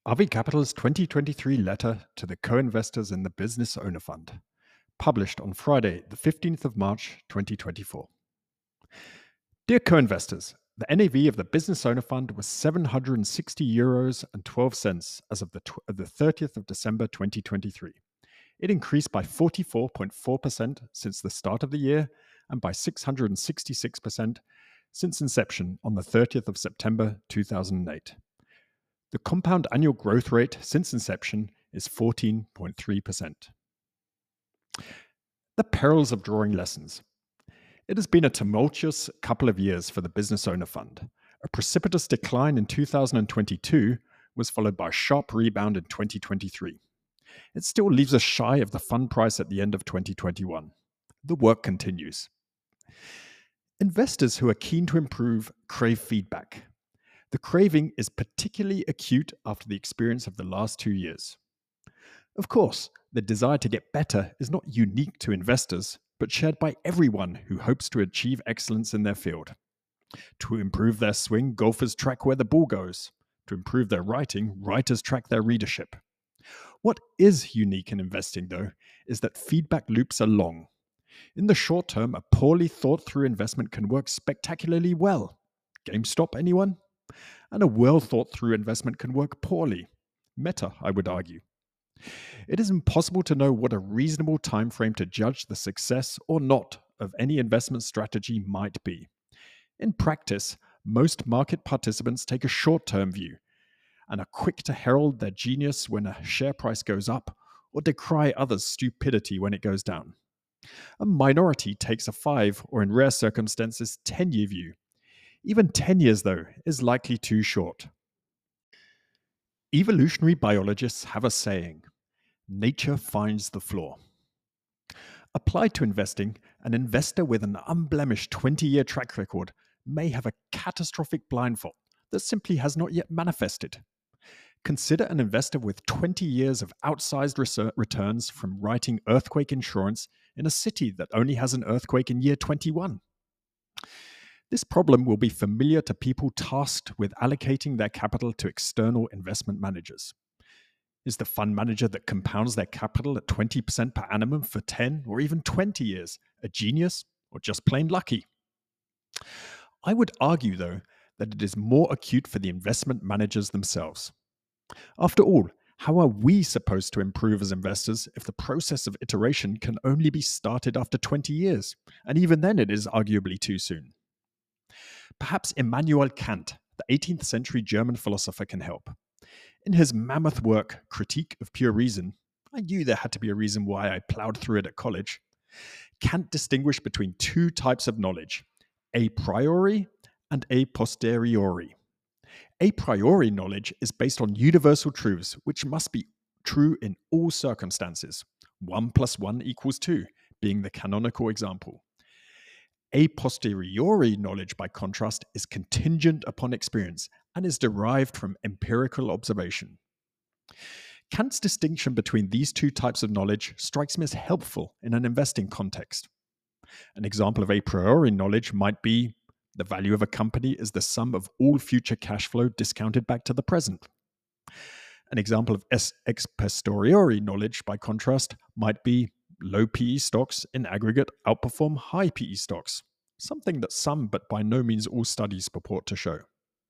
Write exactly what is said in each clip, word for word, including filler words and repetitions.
R V Capital's twenty twenty-three letter to the co-investors in the Business Owner Fund, published on Friday, the fifteenth of March, twenty twenty-four. Dear co-investors, the N A V of the Business Owner Fund was seven hundred sixty euros and twelve cents as of the, tw- of the thirtieth of December twenty twenty-three. It increased by forty-four point four percent since the start of the year and by six hundred sixty-six percent since inception on the thirtieth of September two thousand eight. The compound annual growth rate since inception is fourteen point three percent. The perils of drawing lessons. It has been a tumultuous couple of years for the Business Owner Fund. A precipitous decline in two thousand twenty-two was followed by a sharp rebound in twenty twenty-three. It still leaves us shy of the fund price at the end of twenty twenty-one. The work continues. Investors who are keen to improve crave feedback. The craving is particularly acute after the experience of the last two years. Of course, the desire to get better is not unique to investors, but shared by everyone who hopes to achieve excellence in their field. To improve their swing, golfers track where the ball goes. To improve their writing, writers track their readership. What is unique in investing, though, is that feedback loops are long. In the short term, a poorly thought through investment can work spectacularly well. GameStop, anyone? And a well thought through investment can work poorly. Meta, I would argue. It is impossible to know what a reasonable time frame to judge the success or not of any investment strategy might be. In practice, most market participants take a short-term view and are quick to herald their genius when a share price goes up or decry others' stupidity when it goes down. A minority takes a five or, in rare circumstances, ten-year view. Even ten years, though, is likely too short. Evolutionary biologists have a saying, nature finds the flaw. Applied to investing, an investor with an unblemished twenty-year track record may have a catastrophic blind spot that simply has not yet manifested. Consider an investor with twenty years of outsized research returns from writing earthquake insurance in a city that only has an earthquake in year twenty-one. This problem will be familiar to people tasked with allocating their capital to external investment managers. Is the fund manager that compounds their capital at twenty percent per annum for ten or even twenty years a genius or just plain lucky? I would argue, though, that it is more acute for the investment managers themselves. After all, how are we supposed to improve as investors if the process of iteration can only be started after twenty years, and even then it is arguably too soon? Perhaps Immanuel Kant, the eighteenth century German philosopher, can help. In his mammoth work, Critique of Pure Reason, I knew there had to be a reason why I plowed through it at college. Kant distinguished between two types of knowledge, a priori and a posteriori. A priori knowledge is based on universal truths, which must be true in all circumstances. One plus one equals two, being the canonical example. A posteriori knowledge, by contrast, is contingent upon experience and is derived from empirical observation. Kant's distinction between these two types of knowledge strikes me as helpful in an investing context. An example of a priori knowledge might be the value of a company is the sum of all future cash flow discounted back to the present. An example of ex posteriori knowledge, by contrast, might be low P E stocks in aggregate outperform high P E stocks, something that some but by no means all studies purport to show.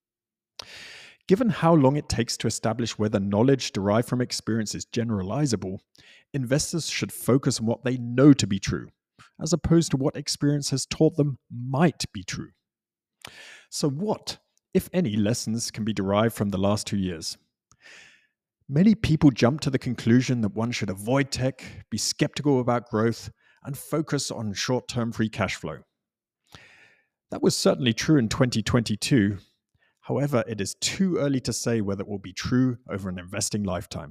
Given how long it takes to establish whether knowledge derived from experience is generalizable, investors should focus on what they know to be true, as opposed to what experience has taught them might be true. So what, if any, lessons can be derived from the last two years? Many people jump to the conclusion that one should avoid tech, be skeptical about growth, and focus on short-term free cash flow. That was certainly true in twenty twenty-two. However, it is too early to say whether it will be true over an investing lifetime.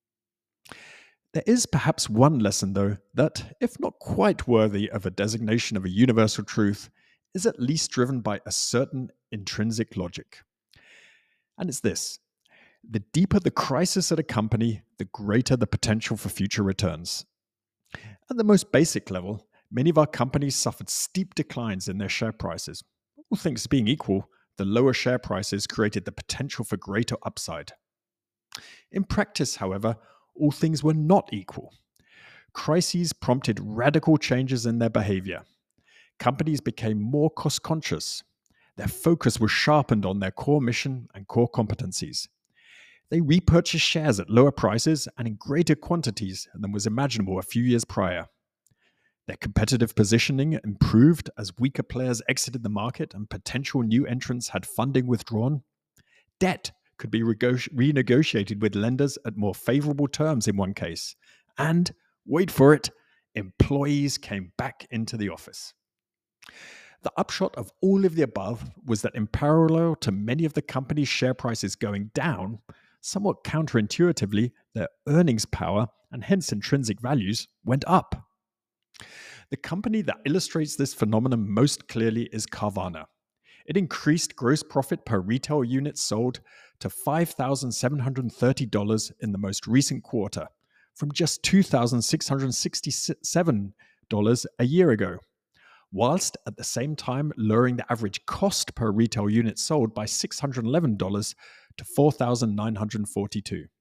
There is perhaps one lesson, though, that, if not quite worthy of a designation of a universal truth, is at least driven by a certain intrinsic logic. And it's this. The deeper the crisis at a company, the greater the potential for future returns. At the most basic level, many of our companies suffered steep declines in their share prices. All things being equal, the lower share prices created the potential for greater upside. In practice, however, all things were not equal. Crises prompted radical changes in their behavior. Companies became more cost conscious. Their focus was sharpened on their core mission and core competencies. They repurchased shares at lower prices and in greater quantities than was imaginable a few years prior. Their competitive positioning improved as weaker players exited the market and potential new entrants had funding withdrawn. Debt could be renegotiated with lenders at more favorable terms in one case. And, wait for it, employees came back into the office. The upshot of all of the above was that in parallel to many of the company's share prices going down, somewhat counterintuitively, their earnings power and hence intrinsic values went up. The company that illustrates this phenomenon most clearly is Carvana. It increased gross profit per retail unit sold to five thousand seven hundred thirty dollars in the most recent quarter, from just two thousand six hundred sixty-seven dollars a year ago, whilst at the same time lowering the average cost per retail unit sold by six hundred eleven dollars to four thousand nine hundred forty-two dollars.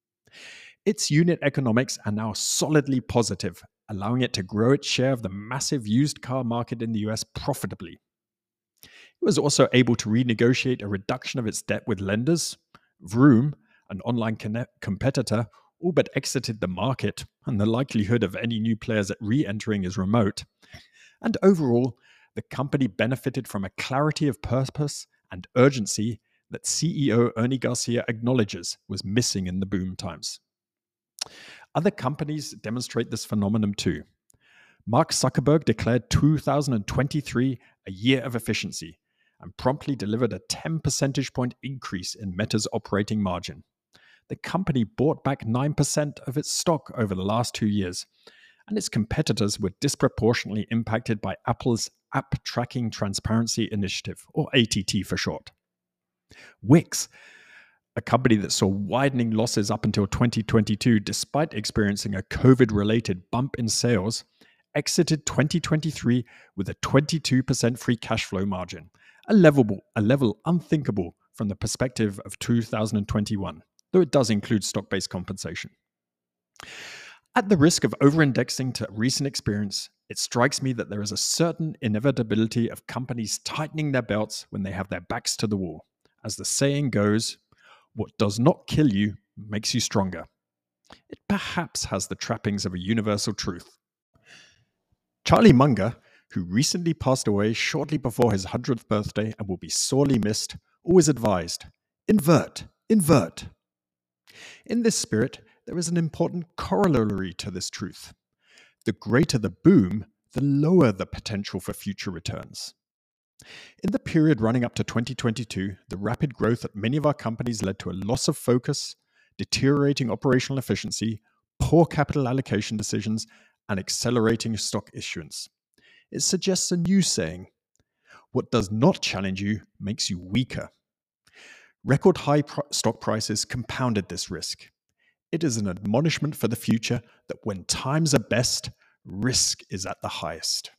Its unit economics are now solidly positive, allowing it to grow its share of the massive used car market in the U S profitably. It was also able to renegotiate a reduction of its debt with lenders. Vroom, an online competitor, all but exited the market, and the likelihood of any new players at re-entering is remote. And overall, the company benefited from a clarity of purpose and urgency that C E O Ernie Garcia acknowledges was missing in the boom times. Other companies demonstrate this phenomenon too. Mark Zuckerberg declared two thousand twenty-three a year of efficiency and promptly delivered a ten percentage point increase in Meta's operating margin. The company bought back nine percent of its stock over the last two years, and its competitors were disproportionately impacted by Apple's App Tracking Transparency Initiative, or A T T for short. Wix, a company that saw widening losses up until twenty twenty-two despite experiencing a COVID-related bump in sales, exited twenty twenty-three with a twenty-two percent free cash flow margin, a level, a level unthinkable from the perspective of two thousand twenty-one, though it does include stock-based compensation. At the risk of over-indexing to recent experience, it strikes me that there is a certain inevitability of companies tightening their belts when they have their backs to the wall. As the saying goes, what does not kill you makes you stronger. It perhaps has the trappings of a universal truth. Charlie Munger, who recently passed away shortly before his hundredth birthday and will be sorely missed, always advised, invert, invert. In this spirit, there is an important corollary to this truth. The greater the boom, the lower the potential for future returns. In the period running up to twenty twenty-two, the rapid growth at many of our companies led to a loss of focus, deteriorating operational efficiency, poor capital allocation decisions, and accelerating stock issuance. It suggests a new saying: what does not challenge you makes you weaker. Record high pr- stock prices compounded this risk. It is an admonishment for the future that when times are best, risk is at the highest.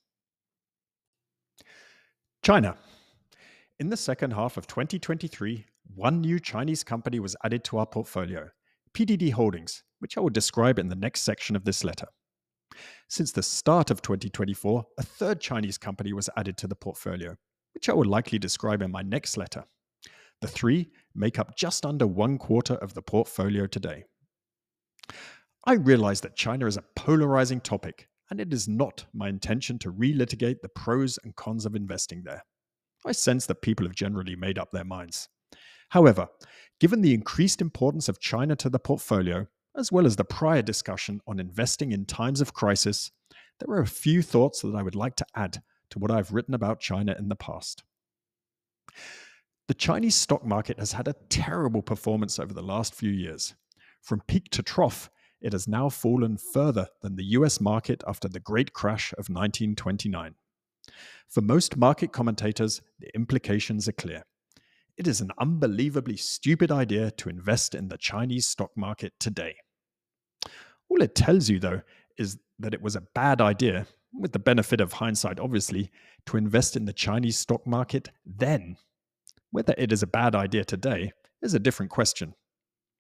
China. In the second half of twenty twenty-three, one new Chinese company was added to our portfolio, P D D Holdings, which I will describe in the next section of this letter. Since the start of twenty twenty-four, a third Chinese company was added to the portfolio, which I will likely describe in my next letter. The three make up just under one quarter of the portfolio today. I realize that China is a polarizing topic, and it is not my intention to relitigate the pros and cons of investing there. I sense that people have generally made up their minds. However, given the increased importance of China to the portfolio, as well as the prior discussion on investing in times of crisis, there are a few thoughts that I would like to add to what I've written about China in the past. The Chinese stock market has had a terrible performance over the last few years. From peak to trough, it has now fallen further than the U S market after the Great Crash of nineteen twenty-nine. For most market commentators, the implications are clear. It is an unbelievably stupid idea to invest in the Chinese stock market today. All it tells you, though, is that it was a bad idea, with the benefit of hindsight obviously, to invest in the Chinese stock market then. Whether it is a bad idea today is a different question.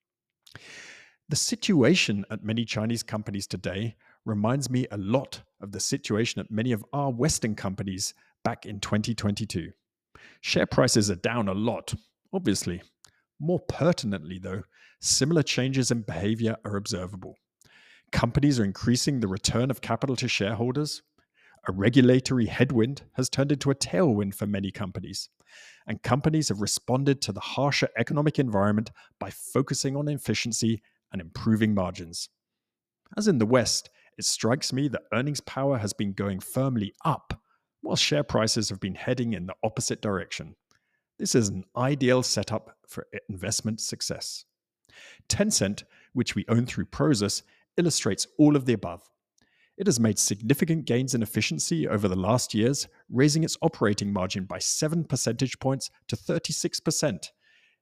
The situation at many Chinese companies today reminds me a lot of the situation at many of our Western companies back in twenty twenty-two. Share prices are down a lot, obviously. More pertinently, though, similar changes in behavior are observable. Companies are increasing the return of capital to shareholders. A regulatory headwind has turned into a tailwind for many companies. And companies have responded to the harsher economic environment by focusing on efficiency and improving margins. As in the West, it strikes me that earnings power has been going firmly up, while share prices have been heading in the opposite direction. This is an ideal setup for investment success. Tencent, which we own through Prosus, illustrates all of the above. It has made significant gains in efficiency over the last years, raising its operating margin by seven percentage points to thirty-six percent.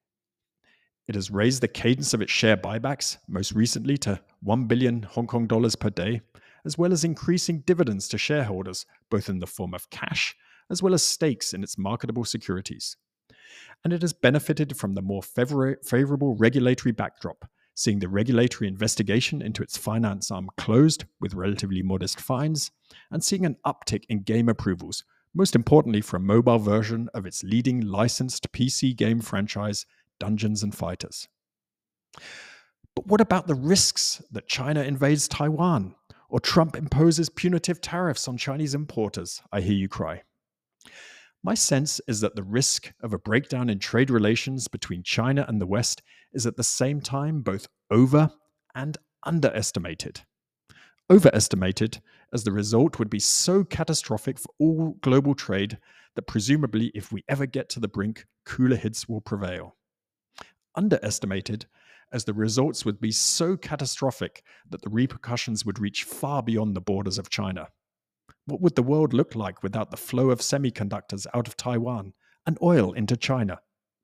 It has raised the cadence of its share buybacks, most recently to one billion Hong Kong dollars per day, as well as increasing dividends to shareholders, both in the form of cash as well as stakes in its marketable securities. And it has benefited from the more favor- favorable regulatory backdrop, seeing the regulatory investigation into its finance arm closed with relatively modest fines, and seeing an uptick in game approvals, most importantly for a mobile version of its leading licensed P C game franchise, Dungeons and Fighters. But what about the risks that China invades Taiwan, or Trump imposes punitive tariffs on Chinese importers, I hear you cry. My sense is that the risk of a breakdown in trade relations between China and the West is at the same time both over and underestimated. Overestimated, as the result would be so catastrophic for all global trade that presumably if we ever get to the brink, cooler heads will prevail. Underestimated, as the results would be so catastrophic that the repercussions would reach far beyond the borders of China. What would the world look like without the flow of semiconductors out of Taiwan and oil into China?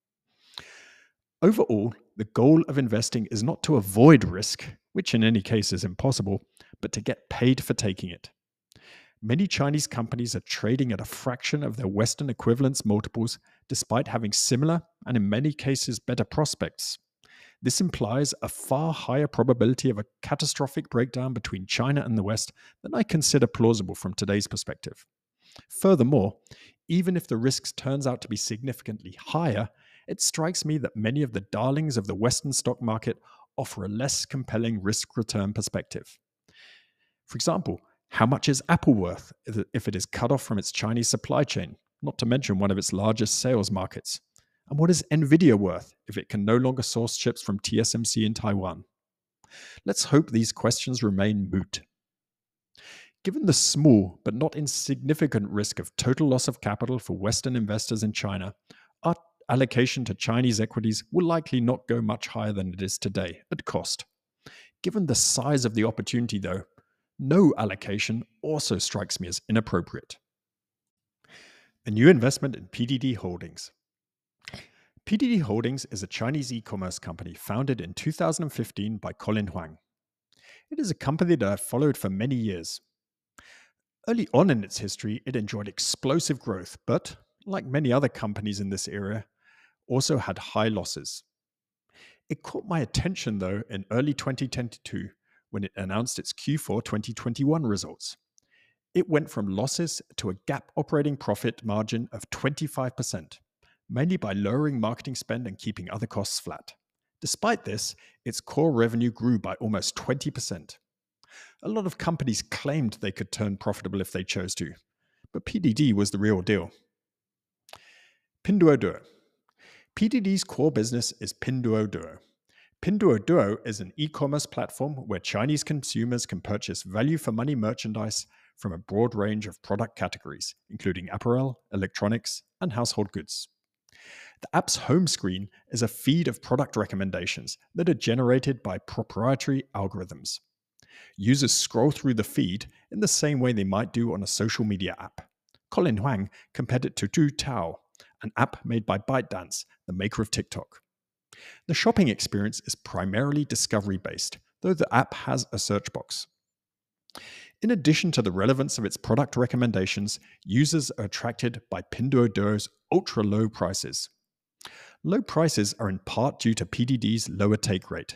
Overall, the goal of investing is not to avoid risk, which in any case is impossible, but to get paid for taking it. Many Chinese companies are trading at a fraction of their Western equivalence multiples, despite having similar and in many cases better prospects. This implies a far higher probability of a catastrophic breakdown between China and the West than I consider plausible from today's perspective. Furthermore, even if the risks turns out to be significantly higher, it strikes me that many of the darlings of the Western stock market offer a less compelling risk-return perspective. For example, how much is Apple worth if it is cut off from its Chinese supply chain, not to mention one of its largest sales markets? And what is Nvidia worth if it can no longer source chips from T S M C in Taiwan? Let's hope these questions remain moot. Given the small but not insignificant risk of total loss of capital for Western investors in China, our allocation to Chinese equities will likely not go much higher than it is today at cost. Given the size of the opportunity, though, no allocation also strikes me as inappropriate. A new investment in P D D Holdings. P D D Holdings is a Chinese e-commerce company founded in two thousand fifteen by Colin Huang. It is a company that I've followed for many years. Early on in its history, it enjoyed explosive growth, but, like many other companies in this era, also had high losses. It caught my attention, though, in early twenty twenty-two when it announced its Q four twenty twenty-one results. It went from losses to a GAAP operating profit margin of twenty-five percent, mainly by lowering marketing spend and keeping other costs flat. Despite this, its core revenue grew by almost twenty percent. A lot of companies claimed they could turn profitable if they chose to, but P D D was the real deal. Pinduoduo. P D D's core business is Pinduoduo. Pinduoduo is an e-commerce platform where Chinese consumers can purchase value-for-money merchandise from a broad range of product categories, including apparel, electronics, and household goods. The app's home screen is a feed of product recommendations that are generated by proprietary algorithms. Users scroll through the feed in the same way they might do on a social media app. Colin Huang compared it to Doutao, an app made by ByteDance, the maker of TikTok. The shopping experience is primarily discovery-based, though the app has a search box. In addition to the relevance of its product recommendations, users are attracted by Pinduoduo's ultra-low prices. Low prices are in part due to P D D's lower take rate,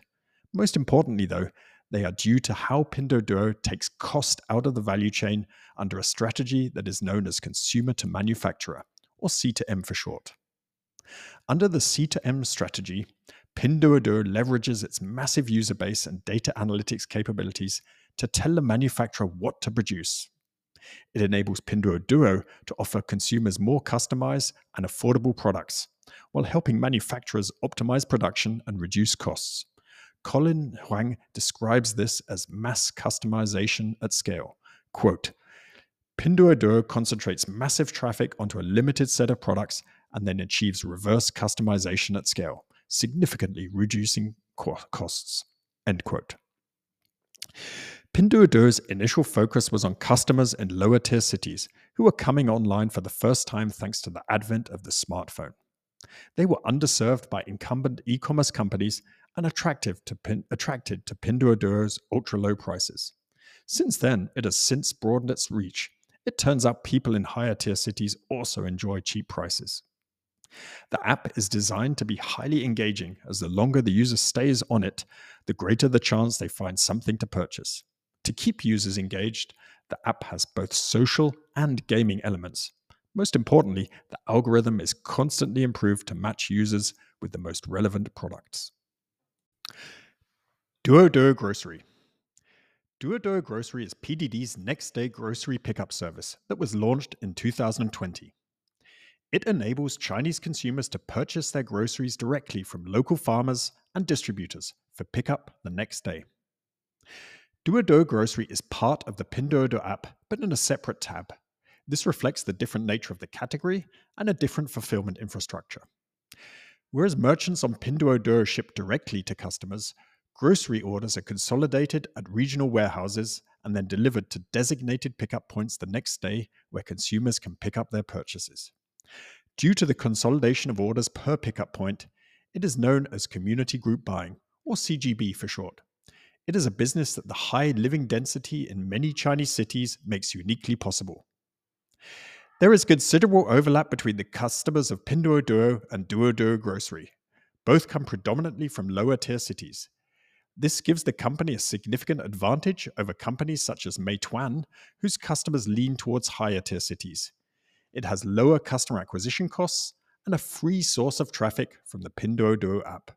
Most importantly, though, they are due to how Pinduoduo takes cost out of the value chain under a strategy that is known as consumer to manufacturer, or C to M for short. Under the C to M strategy, Pinduoduo leverages its massive user base and data analytics capabilities to tell the manufacturer what to produce. It enables Pinduoduo to offer consumers more customized and affordable products, while helping manufacturers optimize production and reduce costs. Colin Huang describes this as mass customization at scale. Quote, Pinduoduo concentrates massive traffic onto a limited set of products and then achieves reverse customization at scale, significantly reducing costs. End quote. Pinduoduo's initial focus was on customers in lower-tier cities who were coming online for the first time thanks to the advent of the smartphone. They were underserved by incumbent e-commerce companies and attractive to pin, attracted to Pinduoduo's ultra-low prices. Since then, it has since broadened its reach. It turns out people in higher-tier cities also enjoy cheap prices. The app is designed to be highly engaging, as the longer the user stays on it, the greater the chance they find something to purchase. To keep users engaged, the app has both social and gaming elements. Most importantly, the algorithm is constantly improved to match users with the most relevant products. Duoduo Grocery. Duoduo Grocery is P D D's next-day grocery pickup service that was launched in two thousand twenty. It enables Chinese consumers to purchase their groceries directly from local farmers and distributors for pickup the next day. Duoduo Grocery is part of the Pinduoduo app, but in a separate tab. This reflects the different nature of the category and a different fulfillment infrastructure. Whereas merchants on Pinduoduo ship directly to customers, grocery orders are consolidated at regional warehouses and then delivered to designated pickup points the next day where consumers can pick up their purchases. Due to the consolidation of orders per pickup point, it is known as community group buying, or C G B for short. It is a business that the high living density in many Chinese cities makes uniquely possible. There is considerable overlap between the customers of Pinduoduo and Duoduo Grocery. Both come predominantly from lower-tier cities. This gives the company a significant advantage over companies such as Meituan, whose customers lean towards higher-tier cities. It has lower customer acquisition costs and a free source of traffic from the Pinduoduo app.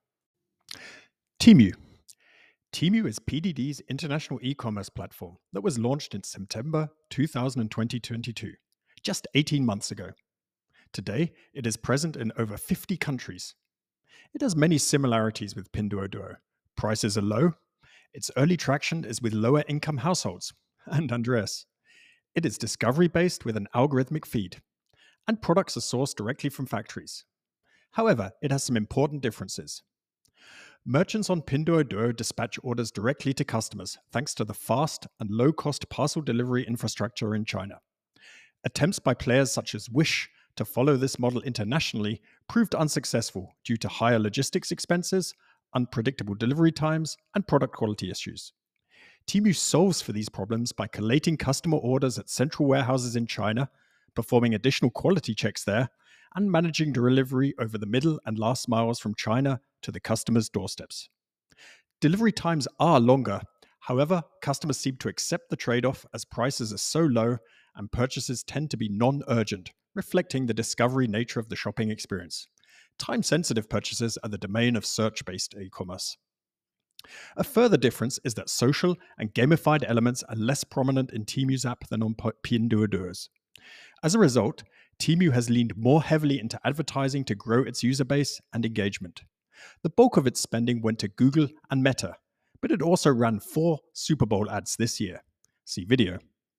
Temu. Temu is P D D's international e-commerce platform that was launched in September two thousand twenty, just eighteen months ago. Today, it is present in over fifty countries. It has many similarities with Pinduoduo. Prices are low. Its early traction is with lower-income households. And Andreas. It is discovery-based with an algorithmic feed. And products are sourced directly from factories. However, it has some important differences. Merchants on Pinduoduo dispatch orders directly to customers thanks to the fast and low-cost parcel delivery infrastructure in China. Attempts by players such as Wish to follow this model internationally proved unsuccessful due to higher logistics expenses, unpredictable delivery times, and product quality issues. Temu solves for these problems by collating customer orders at central warehouses in China, performing additional quality checks there, and managing delivery over the middle and last miles from China to the customer's doorsteps. Delivery times are longer. However, customers seem to accept the trade-off as prices are so low and purchases tend to be non-urgent, reflecting the discovery nature of the shopping experience. Time-sensitive purchases are the domain of search-based e-commerce. A further difference is that social and gamified elements are less prominent in Temu's app than on Pinduoduo's. As a result, Temu has leaned more heavily into advertising to grow its user base and engagement. The bulk of its spending went to Google and Meta, but it also ran four Super Bowl ads this year. See video.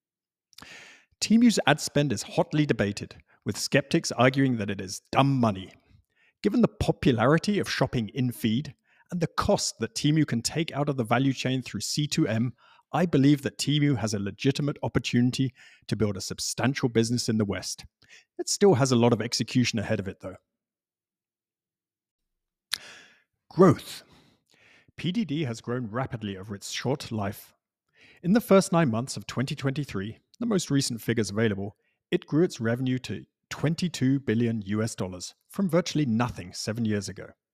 Temu's ad spend is hotly debated, with skeptics arguing that it is dumb money. Given the popularity of shopping in-feed and the cost that Temu can take out of the value chain through C to M, I believe that Temu has a legitimate opportunity to build a substantial business in the West. It still has a lot of execution ahead of it, though. Growth. P D D has grown rapidly over its short life. In the first nine months of twenty twenty-three, the most recent figures available, it grew its revenue to twenty-two billion U S dollars from virtually nothing seven years ago.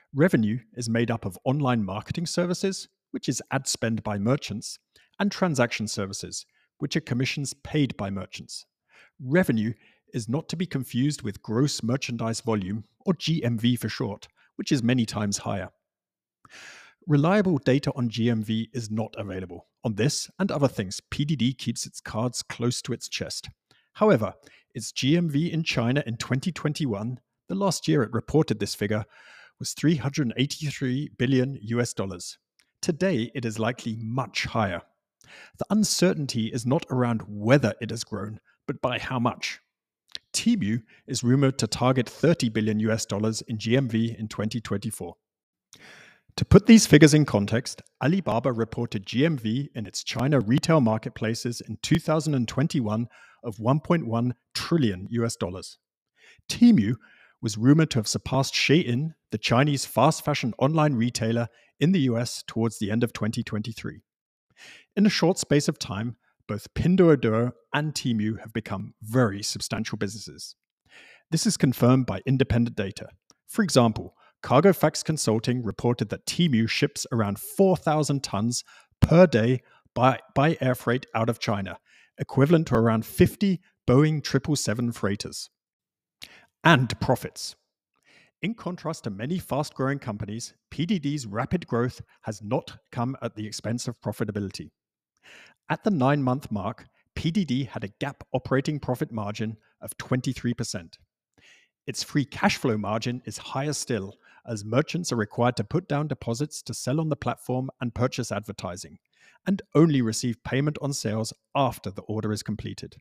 Revenue is made up of online marketing services, which is ad spend by merchants, and transaction services, which are commissions paid by merchants. Revenue is not to be confused with gross merchandise volume, or G M V for short, which is many times higher. Reliable data on G M V is not available. On this and other things, P D D keeps its cards close to its chest. However, its G M V in China in twenty twenty-one, the last year it reported this figure, was three hundred eighty-three billion U S dollars. Today, it is likely much higher. The uncertainty is not around whether it has grown, but by how much. Temu is rumored to target thirty billion U S dollars in G M V in twenty twenty-four. To put these figures in context, Alibaba reported G M V in its China retail marketplaces in two thousand twenty-one of one point one trillion U S dollars. Temu was rumored to have surpassed Shein, the Chinese fast fashion online retailer, in the U S towards the end of twenty twenty-three. In a short space of time, both Pinduoduo and Temu have become very substantial businesses. This is confirmed by independent data. For example, Cargofax Consulting reported that Temu ships around four thousand tons per day by, by air freight out of China, equivalent to around fifty Boeing triple seven freighters. And profits. In contrast to many fast-growing companies, P D D's rapid growth has not come at the expense of profitability. At the nine-month mark, P D D had a GAAP operating profit margin of twenty-three percent. Its free cash flow margin is higher still, as merchants are required to put down deposits to sell on the platform and purchase advertising, and only receive payment on sales after the order is completed.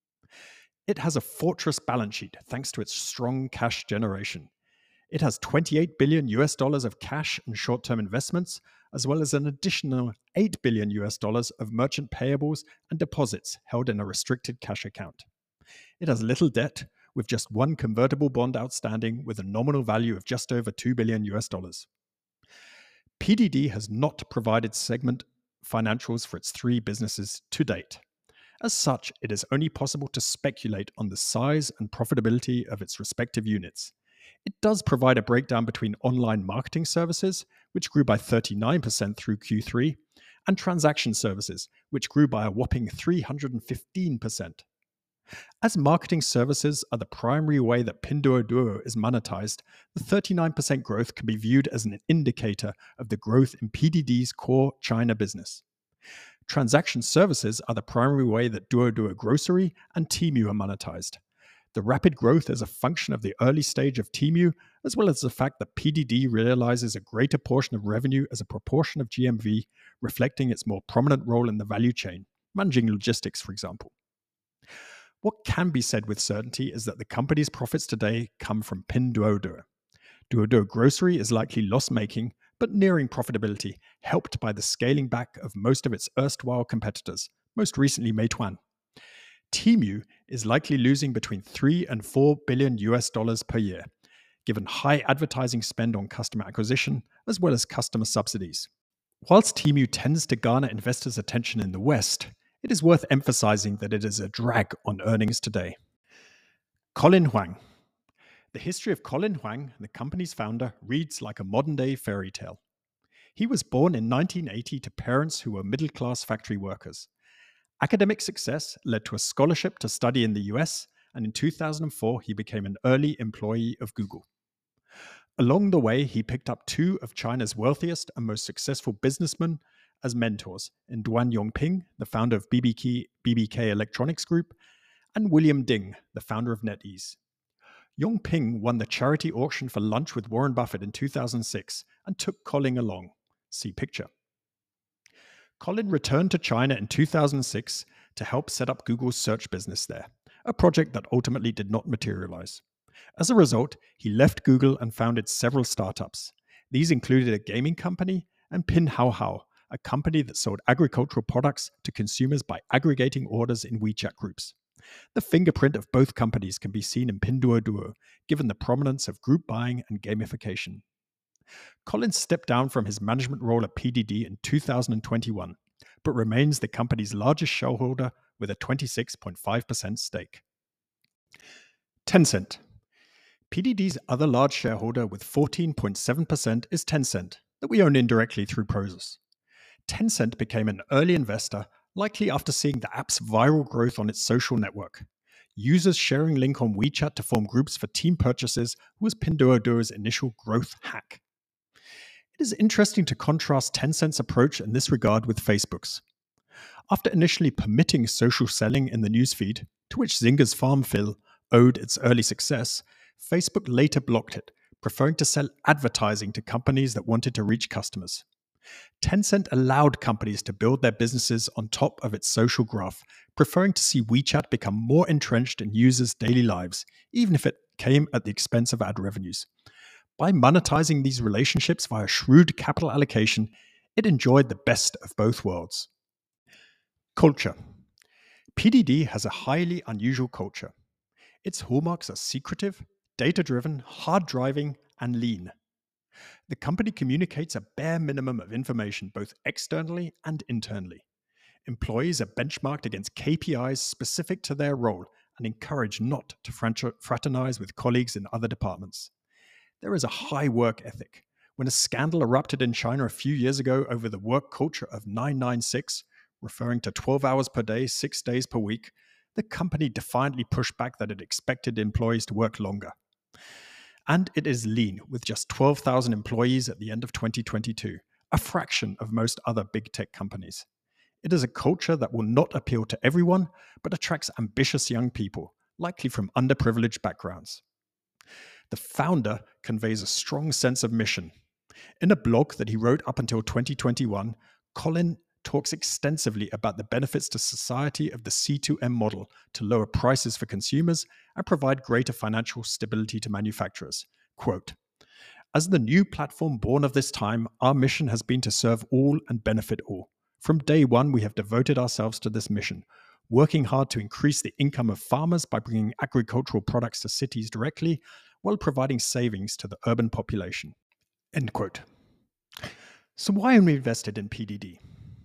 It has a fortress balance sheet thanks to its strong cash generation. It has twenty-eight billion U S dollars of cash and short-term investments, as well as an additional eight billion U S dollars of merchant payables and deposits held in a restricted cash account. It has little debt, with just one convertible bond outstanding with a nominal value of just over two billion U S dollars. P D D has not provided segment financials for its three businesses to date. As such, it is only possible to speculate on the size and profitability of its respective units. It does provide a breakdown between online marketing services, which grew by thirty-nine percent through Q three, and transaction services, which grew by a whopping three hundred fifteen percent. As marketing services are the primary way that Pinduoduo is monetized, the thirty-nine percent growth can be viewed as an indicator of the growth in P D D's core China business. Transaction services are the primary way that Duoduo Grocery and Temu are monetized. The rapid growth is a function of the early stage of Temu, as well as the fact that P D D realizes a greater portion of revenue as a proportion of G M V, reflecting its more prominent role in the value chain, managing logistics, for example. What can be said with certainty is that the company's profits today come from Pinduoduo. Duoduo Grocery is likely loss-making, but nearing profitability, helped by the scaling back of most of its erstwhile competitors, most recently Meituan. Temu is likely losing between three and four billion U S dollars per year, given high advertising spend on customer acquisition as well as customer subsidies. Whilst Temu tends to garner investors' attention in the West, it is worth emphasizing that it is a drag on earnings today. Colin Huang. The history of Colin Huang, the company's founder, reads like a modern-day fairy tale. He was born in nineteen eighty to parents who were middle-class factory workers. Academic success led to a scholarship to study in the U S, and in two thousand four he became an early employee of Google. Along the way, he picked up two of China's wealthiest and most successful businessmen as mentors, in Duan Yongping, the founder of B B K, B B K Electronics Group, and William Ding, the founder of NetEase. Yongping won the charity auction for lunch with Warren Buffett in two thousand six and took Colin along. See picture. Colin returned to China in two thousand six to help set up Google's search business there, a project that ultimately did not materialize. As a result, he left Google and founded several startups. These included a gaming company and Pinhaohao, a company that sold agricultural products to consumers by aggregating orders in WeChat groups. The fingerprint of both companies can be seen in Pinduoduo, given the prominence of group buying and gamification. Colin stepped down from his management role at P D D in two thousand twenty-one, but remains the company's largest shareholder with a twenty-six point five percent stake. Tencent. P D D's other large shareholder with fourteen point seven percent is Tencent, that we own indirectly through Prosus. Tencent became an early investor, likely after seeing the app's viral growth on its social network. Users sharing link on WeChat to form groups for team purchases was Pinduoduo's initial growth hack. It is interesting to contrast Tencent's approach in this regard with Facebook's. After initially permitting social selling in the newsfeed, to which Zynga's FarmVille owed its early success, Facebook later blocked it, preferring to sell advertising to companies that wanted to reach customers. Tencent allowed companies to build their businesses on top of its social graph, preferring to see WeChat become more entrenched in users' daily lives, even if it came at the expense of ad revenues. By monetizing these relationships via shrewd capital allocation, it enjoyed the best of both worlds. Culture. P D D has a highly unusual culture. Its hallmarks are secretive, data-driven, hard-driving, and lean. The company communicates a bare minimum of information both externally and internally. Employees are benchmarked against K P Is specific to their role and encouraged not to fraternize with colleagues in other departments. There is a high work ethic. When a scandal erupted in China a few years ago over the work culture of nine nine six, referring to twelve hours per day, six days per week, the company defiantly pushed back that it expected employees to work longer. And it is lean, with just twelve thousand employees at the end of twenty twenty-two, a fraction of most other big tech companies. It is a culture that will not appeal to everyone, but attracts ambitious young people, likely from underprivileged backgrounds. The founder conveys a strong sense of mission. In a blog that he wrote up until twenty twenty-one, Colin talks extensively about the benefits to society of the C two M model to lower prices for consumers and provide greater financial stability to manufacturers. Quote, "As the new platform born of this time, our mission has been to serve all and benefit all. From day one, we have devoted ourselves to this mission, working hard to increase the income of farmers by bringing agricultural products to cities directly, while providing savings to the urban population." End quote. So why are we invested in P D D?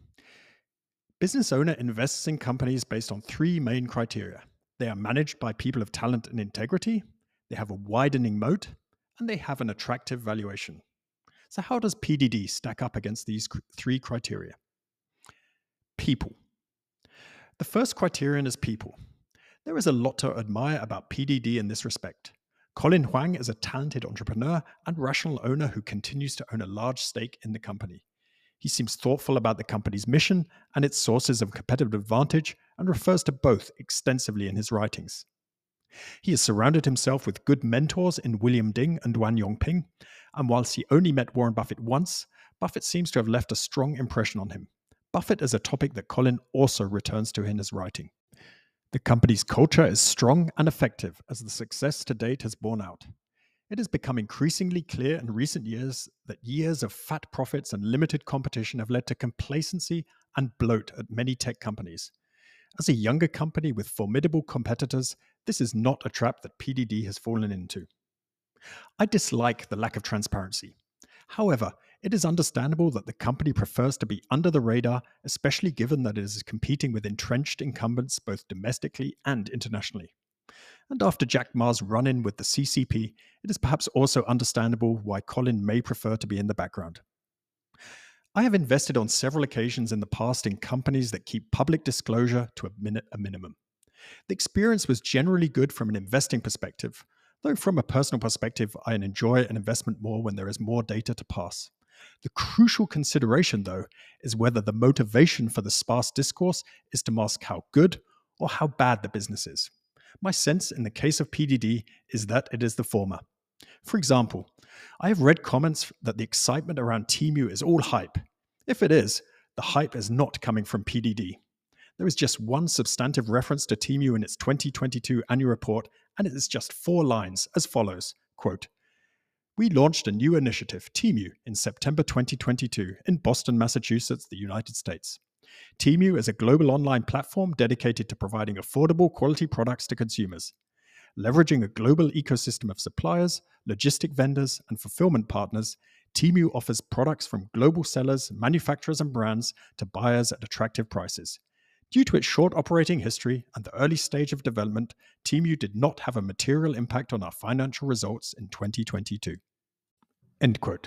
Business owner invests in companies based on three main criteria. They are managed by people of talent and integrity, they have a widening moat, and they have an attractive valuation. So how does P D D stack up against these three criteria? People. The first criterion is people. There is a lot to admire about P D D in this respect. Colin Huang is a talented entrepreneur and rational owner who continues to own a large stake in the company. He seems thoughtful about the company's mission and its sources of competitive advantage and refers to both extensively in his writings. He has surrounded himself with good mentors in William Ding and Duan Yongping, and whilst he only met Warren Buffett once, Buffett seems to have left a strong impression on him. Buffett is a topic that Colin also returns to in his writing. The company's culture is strong and effective, as the success to date has borne out. It has become increasingly clear in recent years that years of fat profits and limited competition have led to complacency and bloat at many tech companies. As a younger company with formidable competitors, this is not a trap that P D D has fallen into. I dislike the lack of transparency. However, it is understandable that the company prefers to be under the radar, especially given that it is competing with entrenched incumbents both domestically and internationally. And after Jack Ma's run-in with the C C P, it is perhaps also understandable why Colin may prefer to be in the background. I have invested on several occasions in the past in companies that keep public disclosure to a, min- a minimum. The experience was generally good from an investing perspective, though from a personal perspective, I enjoy an investment more when there is more data to pass. The crucial consideration, though, is whether the motivation for the sparse discourse is to mask how good or how bad the business is. My sense in the case of P D D is that it is the former. For example, I have read comments that the excitement around Temu is all hype. If it is, the hype is not coming from P D D. There is just one substantive reference to Temu in its twenty twenty-two annual report, and it is just four lines as follows, quote, "We launched a new initiative, Temu, in September twenty twenty-two in Boston, Massachusetts, the United States. Temu is a global online platform dedicated to providing affordable quality products to consumers. Leveraging a global ecosystem of suppliers, logistic vendors, and fulfillment partners, Temu offers products from global sellers, manufacturers, and brands to buyers at attractive prices. Due to its short operating history and the early stage of development, Temu did not have a material impact on our financial results in twenty twenty-two. End quote.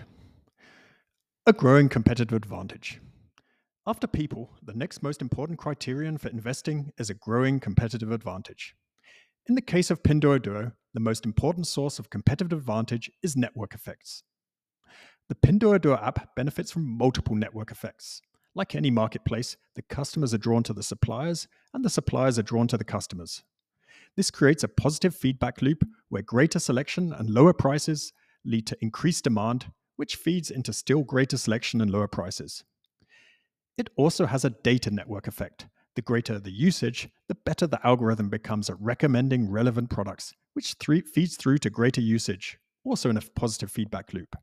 A growing competitive advantage. After people, the next most important criterion for investing is a growing competitive advantage. In the case of Pinduoduo, the most important source of competitive advantage is network effects. The Pinduoduo app benefits from multiple network effects. Like any marketplace, the customers are drawn to the suppliers, and the suppliers are drawn to the customers. This creates a positive feedback loop where greater selection and lower prices lead to increased demand, which feeds into still greater selection and lower prices. It also has a data network effect. The greater the usage, the better the algorithm becomes at recommending relevant products, which th- feeds through to greater usage, also in a positive feedback loop.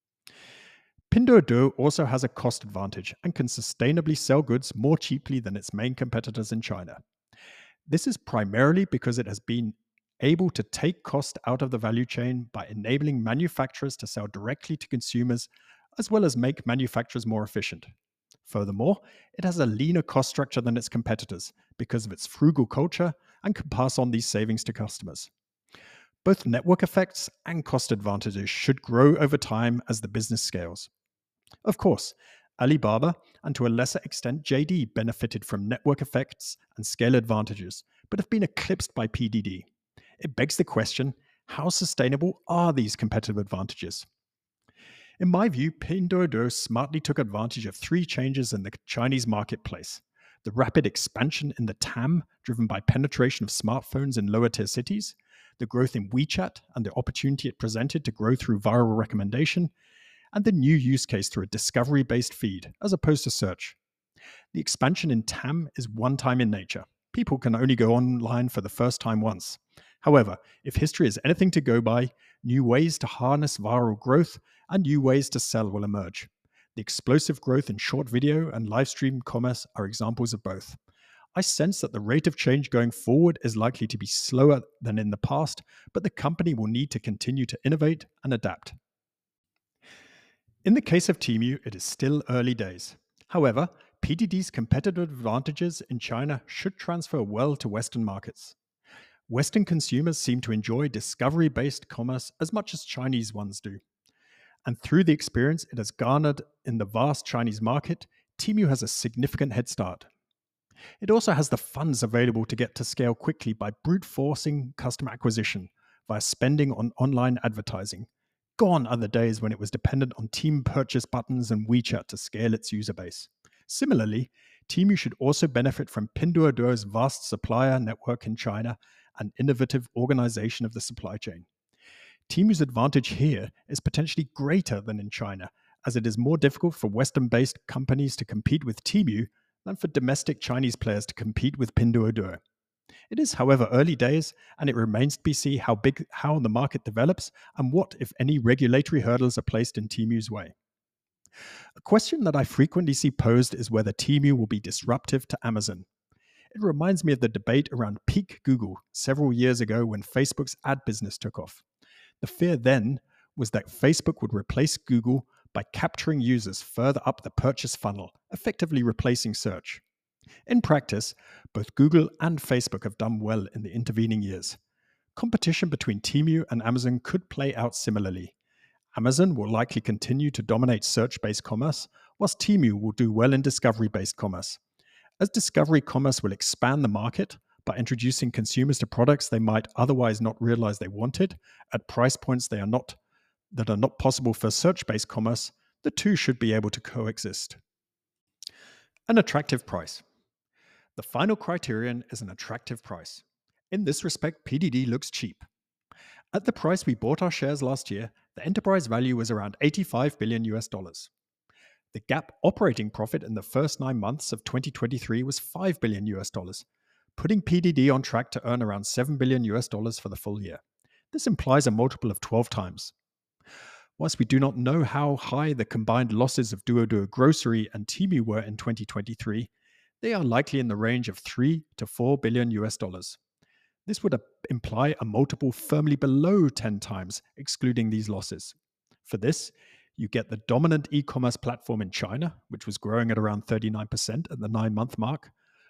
Pinduoduo also has a cost advantage and can sustainably sell goods more cheaply than its main competitors in China. This is primarily because it has been able to take cost out of the value chain by enabling manufacturers to sell directly to consumers, as well as make manufacturers more efficient. Furthermore, it has a leaner cost structure than its competitors because of its frugal culture and can pass on these savings to customers. Both network effects and cost advantages should grow over time as the business scales. Of course, Alibaba, and to a lesser extent J D, benefited from network effects and scale advantages, but have been eclipsed by P D D. It begs the question, how sustainable are these competitive advantages? In my view, Pinduoduo smartly took advantage of three changes in the Chinese marketplace: the rapid expansion in the T A M, driven by penetration of smartphones in lower-tier cities, the growth in WeChat and the opportunity it presented to grow through viral recommendation, and the new use case through a discovery-based feed, as opposed to search. The expansion in T A M is one-time in nature. People can only go online for the first time once. However, if history is anything to go by, new ways to harness viral growth and new ways to sell will emerge. The explosive growth in short video and live stream commerce are examples of both. I sense that the rate of change going forward is likely to be slower than in the past, but the company will need to continue to innovate and adapt. In the case of Temu, it is still early days. However, P D D's competitive advantages in China should transfer well to Western markets. Western consumers seem to enjoy discovery-based commerce as much as Chinese ones do. And through the experience it has garnered in the vast Chinese market, Temu has a significant head start. It also has the funds available to get to scale quickly by brute forcing customer acquisition via spending on online advertising. Gone are the days when it was dependent on team purchase buttons and WeChat to scale its user base. Similarly, Temu should also benefit from Pinduoduo's vast supplier network in China and innovative organization of the supply chain. Temu's advantage here is potentially greater than in China, as it is more difficult for Western-based companies to compete with Temu than for domestic Chinese players to compete with Pinduoduo. It is, however, early days, and it remains to be seen how big how the market develops and what, if any, regulatory hurdles are placed in Temu's way. A question that I frequently see posed is whether Temu will be disruptive to Amazon. It reminds me of the debate around peak Google several years ago when Facebook's ad business took off. The fear then was that Facebook would replace Google by capturing users further up the purchase funnel, effectively replacing search. In practice, both Google and Facebook have done well in the intervening years. Competition between Temu and Amazon could play out similarly. Amazon will likely continue to dominate search-based commerce, whilst Temu will do well in discovery-based commerce. As discovery commerce will expand the market by introducing consumers to products they might otherwise not realize they wanted at price points they are not that are not possible for search-based commerce, the two should be able to coexist. An attractive price. The final criterion is an attractive price. In this respect, P D D looks cheap. At the price we bought our shares last year, the enterprise value was around eighty-five billion U S dollars. The GAAP operating profit in the first nine months of twenty twenty-three was five billion U S dollars, putting P D D on track to earn around seven billion U S dollars for the full year. This implies a multiple of twelve times. Whilst we do not know how high the combined losses of Duoduo Grocery and Temu were in twenty twenty-three, they are likely in the range of three to four billion U S dollars. This would imply a multiple firmly below ten times, excluding these losses. For this, you get the dominant e-commerce platform in China, which was growing at around thirty-nine percent at the nine-month mark,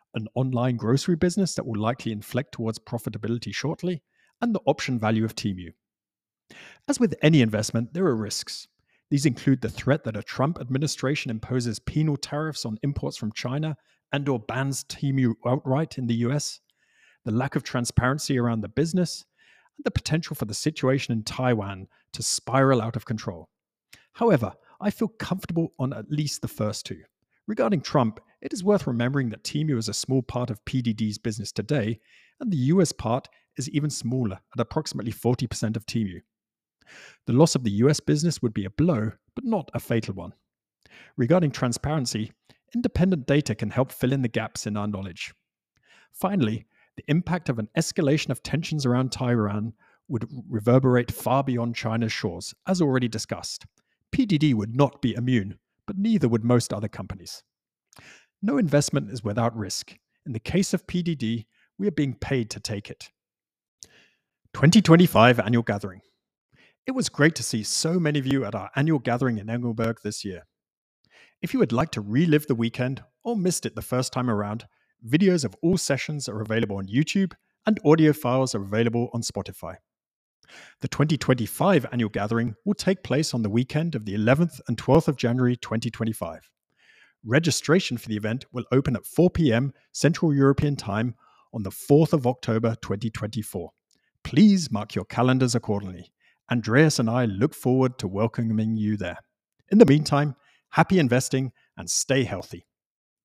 an online grocery business that will likely inflect towards profitability shortly, and the option value of Temu. As with any investment, there are risks. These include the threat that a Trump administration imposes penal tariffs on imports from China and or bans Temu outright in the U S, the lack of transparency around the business, and the potential for the situation in Taiwan to spiral out of control. However, I feel comfortable on at least the first two. Regarding Trump, it is worth remembering that Temu is a small part of P D D's business today, and the U S part is even smaller at approximately forty percent of Temu. The loss of the U S business would be a blow, but not a fatal one. Regarding transparency, independent data can help fill in the gaps in our knowledge. Finally, the impact of an escalation of tensions around Taiwan would reverberate far beyond China's shores, as already discussed. P D D would not be immune, but neither would most other companies. No investment is without risk. In the case of P D D, we are being paid to take it. twenty twenty-five Annual Gathering. It was great to see so many of you at our annual gathering in Engelberg this year. If you would like to relive the weekend or missed it the first time around, videos of all sessions are available on YouTube and audio files are available on Spotify. The twenty twenty-five annual gathering will take place on the weekend of the eleventh and twelfth of January twenty twenty-five. Registration for the event will open at four p.m. Central European Time on the fourth of October twenty twenty-four. Please mark your calendars accordingly. Andreas and I look forward to welcoming you there. In the meantime, happy investing and stay healthy.